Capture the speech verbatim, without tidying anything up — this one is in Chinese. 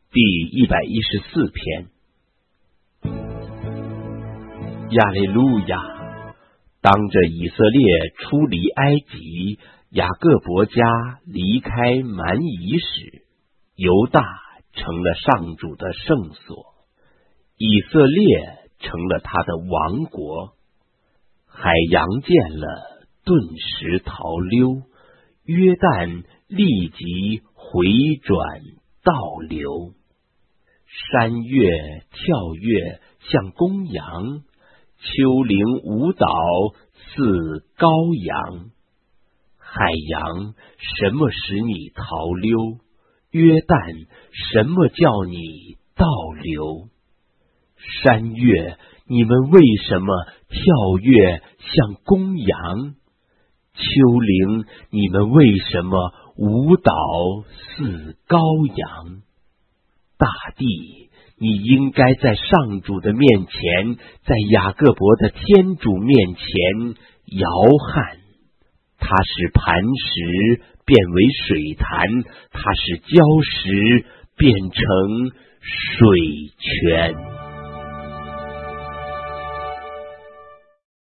第一百一十四篇。亚利路亚！当着以色列出离埃及，雅各伯家离开蛮夷时，犹大成了上主的圣所，以色列成了他的王国。海洋见了，顿时逃溜，约旦立即回转倒流。山岳跳跃像公羊，丘陵舞蹈似羔羊。海洋，什么使你逃溜？约旦，什么叫你倒流？山岳，你们为什么跳跃像公羊？丘陵，你们为什么舞蹈似羔羊？大地，你应该在上主的面前，在雅各伯的天主面前摇撼。他使磐石变为水潭，他使礁石变成水泉。